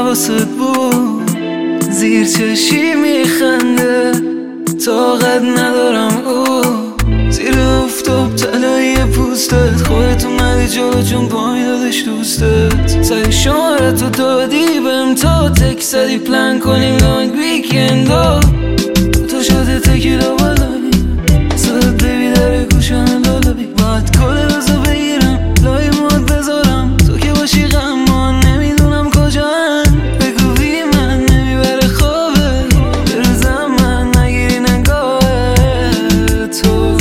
حواسط بود زیر چشی میخنده، طاقت ندارم او زیر افتاب تلایی پوستت، خودت اومدی جلو چون پای دادش دوستت، سعی شماره تو دادی بهم تا تک زدی پلن کنیم لانگ ویکندا، تو شده تکیلا بالایی صدت بیبی داره گوشم لالایی، باید کل روزو بگیرم لای ماد بذارم، تو که باشی غمان نمیدونم کجا هم، بگو بی من نمیبره خوابه بروزم من نگیری نگاه تو،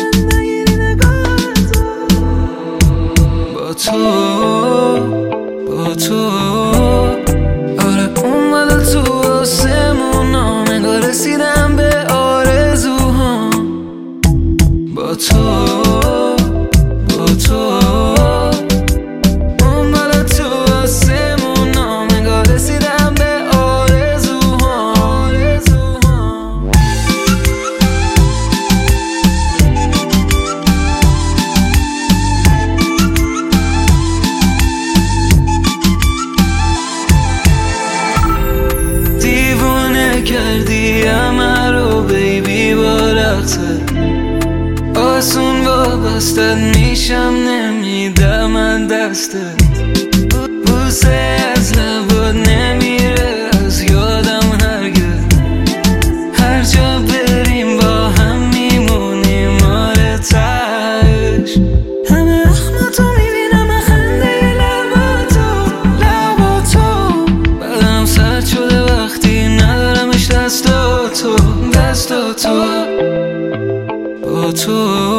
با تو آره اومده تو آسمونا، نگاه رسیدم به آرزوها، با تو اومده تو آسمونا، نگاه رسیدم به آرزوها. دیوونه کردی همه رو بیبی با رقصت، آسون وابستت میشم نمیدم من دستت، بوسه از لبات نمیره از یادم هرگز، هر جا بریم با هم میمونیم آره تهش، همه اخماتو میبینم خنده لباتو بدنم سرد شده وقتی ندارمش دستاتو با تو